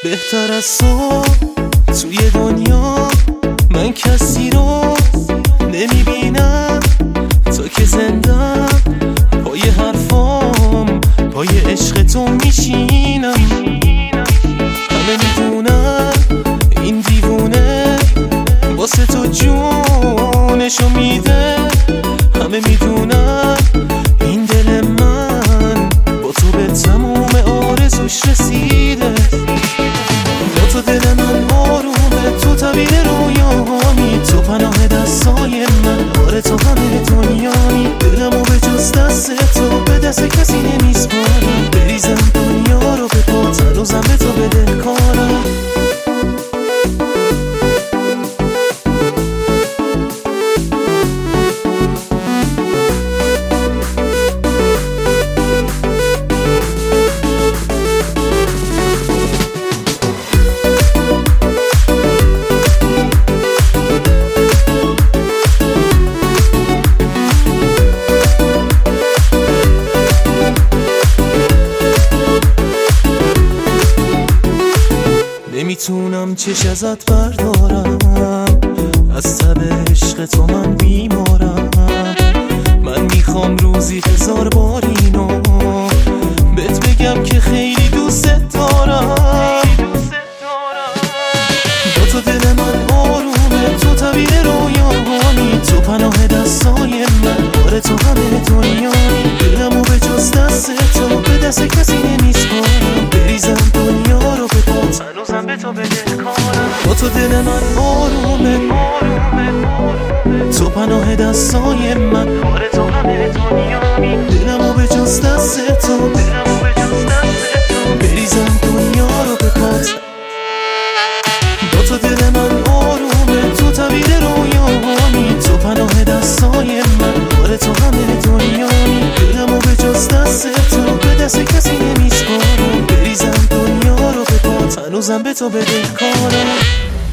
بهتر از تو توی دنیا من کسی رو نمیبینم، تو که زندم پای حرفام، پای عشق تو میشینم. همه میدونن این دیوونه واسه تو جونشو میده، همه میدونن این دل من با تو به تموم آرزوش رسیده. با تو دل من آرومه، تو تعبیر رویامی، تو پناه دستای من، آره تو همه دنیایی. دلمو به جز دست تو به دست کسی نمیسپارم، بریزم دنیا رو به پات، هنوزم به تو بدهکارم. نمیتونم چش ازت بردارم، از تب عشق تو من بیمارم. من میخوام روزی 1000 بار اینو بهت بگم که خیلی دوست دارم. با تو دل من آرومه، تو تعبیر رویامی، تو پناه دستای من، آره تو همه دنیایی. دلمو به جز دست تو به دست کسی نمیسپارم، بریزم دنیا رو به پات، هنوزم به تو بدهکارم. با تو دل من آرومه، تو پناه دستای من، آره تو همه دنیایی. دلمو به جز دست تو بریزم دنیا رو به پات. با تو دل من آرومه، تو تعبیر رویامی، تو پناه دستای من، آره تو همه دنیایی. دلمو به جز دست تو به دست کسی نمیسپارم، بریزم دنیا رو به پات، هنوزم به تو بدهکارم.